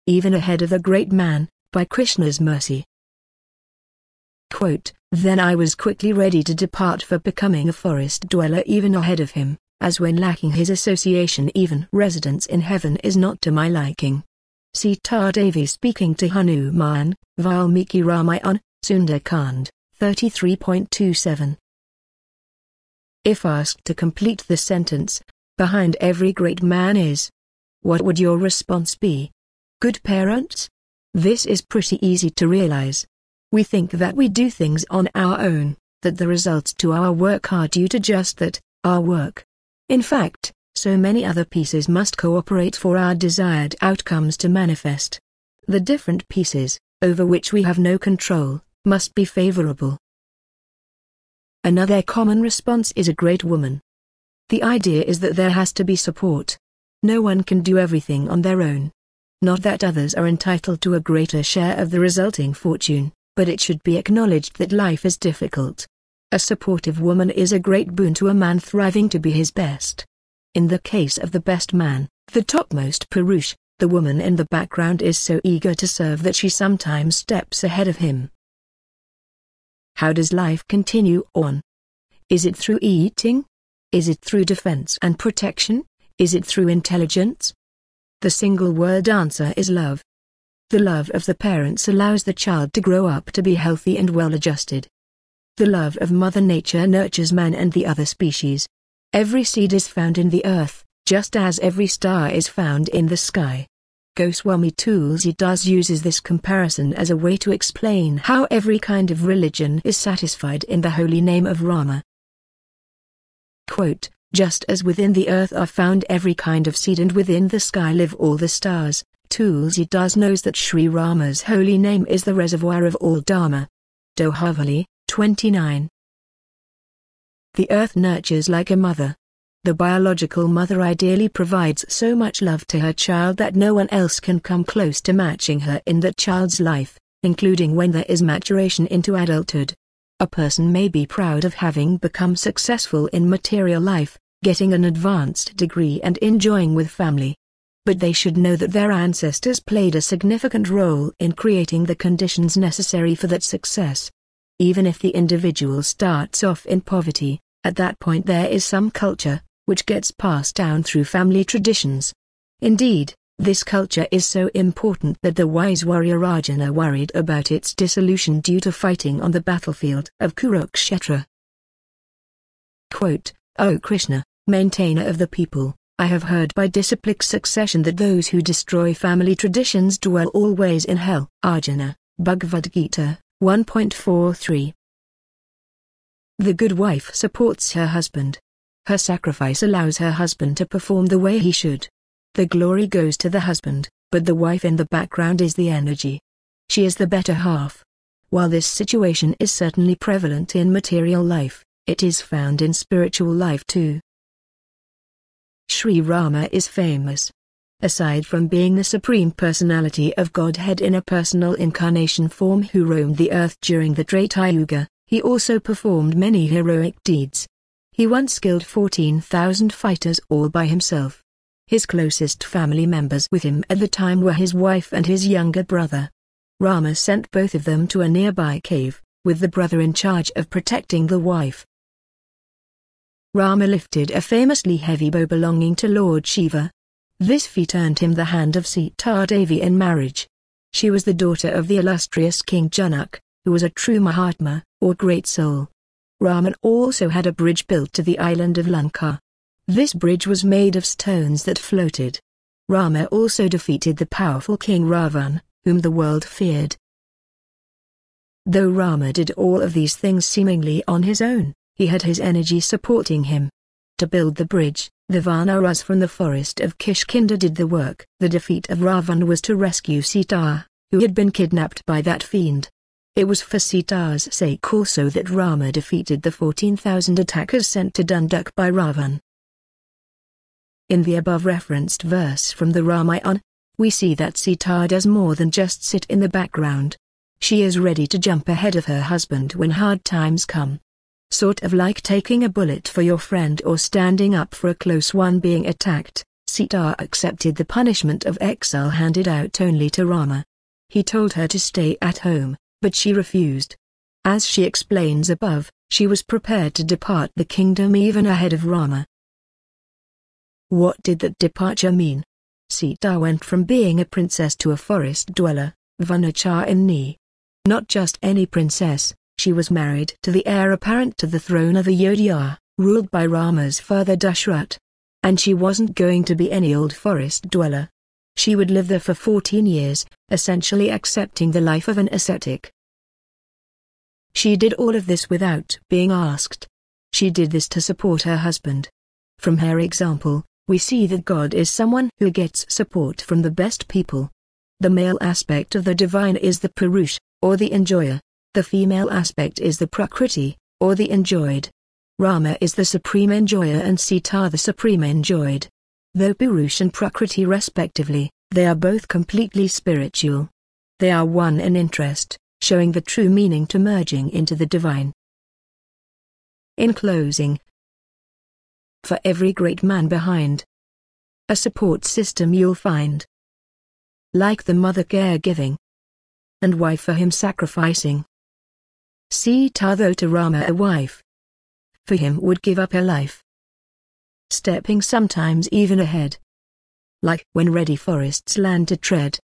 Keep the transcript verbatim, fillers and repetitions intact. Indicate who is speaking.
Speaker 1: even ahead of the great man, by Krishna's mercy. Quote, Then I was quickly ready to depart for becoming a forest dweller even ahead of him, as when lacking his association even residence in heaven is not to my liking. Sita Devi speaking to Hanuman, Valmiki Ramayana, Sundar-Kand, thirty-three point two seven. If asked to complete the sentence, behind every great man is, what would your response be? Good parents? This is pretty easy to realize. We think that we do things on our own, that the results to our work are due to just that, our work. In fact, so many other pieces must cooperate for our desired outcomes to manifest. The different pieces, over which we have no control, must be favorable. Another common response is a great woman. The idea is that there has to be support. No one can do everything on their own. Not that others are entitled to a greater share of the resulting fortune, but it should be acknowledged that life is difficult. A supportive woman is a great boon to a man thriving to be his best. In the case of the best man, the topmost Purush, the woman in the background is so eager to serve that she sometimes steps ahead of him. How does life continue on? Is it through eating? Is it through defense and protection? Is it through intelligence? The single word answer is love. The love of the parents allows the child to grow up to be healthy and well-adjusted. The love of Mother Nature nurtures man and the other species. Every seed is found in the earth, just as every star is found in the sky. Goswami Tulsidas uses this comparison as a way to explain how every kind of religion is satisfied in the holy name of Rama. Quote, Just as within the earth are found every kind of seed and within the sky live all the stars, Tulsidas knows that Sri Rama's holy name is the reservoir of all Dharma. Dohavali, twenty-nine. The earth nurtures like a mother. The biological mother ideally provides so much love to her child that no one else can come close to matching her in that child's life, including when there is maturation into adulthood. A person may be proud of having become successful in material life, getting an advanced degree and enjoying with family. But they should know that their ancestors played a significant role in creating the conditions necessary for that success. Even if the individual starts off in poverty, at that point there is some culture, which gets passed down through family traditions. Indeed, this culture is so important that the wise warrior Arjuna worried about its dissolution due to fighting on the battlefield of Kurukshetra. Quote, O Krishna, maintainer of the people, I have heard by disciplic succession that those who destroy family traditions dwell always in hell. Arjuna, Bhagavad Gita, one point forty-three. The good wife supports her husband. Her sacrifice allows her husband to perform the way he should. The glory goes to the husband, but the wife in the background is the energy. She is the better half. While this situation is certainly prevalent in material life, it is found in spiritual life too. Sri Rama is famous. Aside from being the Supreme Personality of Godhead in a personal incarnation form who roamed the earth during the Treta Yuga, he also performed many heroic deeds. He once killed fourteen thousand fighters all by himself. His closest family members with him at the time were his wife and his younger brother. Rama sent both of them to a nearby cave, with the brother in charge of protecting the wife. Rama lifted a famously heavy bow belonging to Lord Shiva. This feat earned him the hand of Sita Devi in marriage. She was the daughter of the illustrious King Janak, who was a true Mahatma, or great soul. Raman also had a bridge built to the island of Lanka. This bridge was made of stones that floated. Rama also defeated the powerful King Ravan, whom the world feared. Though Rama did all of these things seemingly on his own, he had his energy supporting him. To build the bridge, the Vanaras from the forest of Kishkinda did the work. The defeat of Ravan was to rescue Sita, who had been kidnapped by that fiend. It was for Sita's sake also that Rama defeated the fourteen thousand attackers sent to Dunduk by Ravan. In the above referenced verse from the Ramayana, we see that Sita does more than just sit in the background. She is ready to jump ahead of her husband when hard times come. Sort of like taking a bullet for your friend or standing up for a close one being attacked. Sita accepted the punishment of exile handed out only to Rama. He told her to stay at home, but she refused. As she explains above, she was prepared to depart the kingdom even ahead of Rama. What did that departure mean? Sita went from being a princess to a forest dweller, Vanacharini. Not just any princess, she was married to the heir apparent to the throne of Ayodhya, ruled by Rama's father Dashrath. And she wasn't going to be any old forest dweller. She would live there for fourteen years, essentially accepting the life of an ascetic. She did all of this without being asked. She did this to support her husband. From her example, we see that God is someone who gets support from the best people. The male aspect of the divine is the Purush, or the enjoyer. The female aspect is the Prakriti, or the enjoyed. Rama is the supreme enjoyer and Sita the supreme enjoyed. Though Purush and Prakriti respectively, they are both completely spiritual. They are one in interest, showing the true meaning to merging into the divine. In closing, for every great man behind a support system you'll find, like the mother caregiving and wife for him sacrificing. Sita, though to Rama a wife, for him would give up her life, stepping sometimes even ahead, like when ready forests land to tread.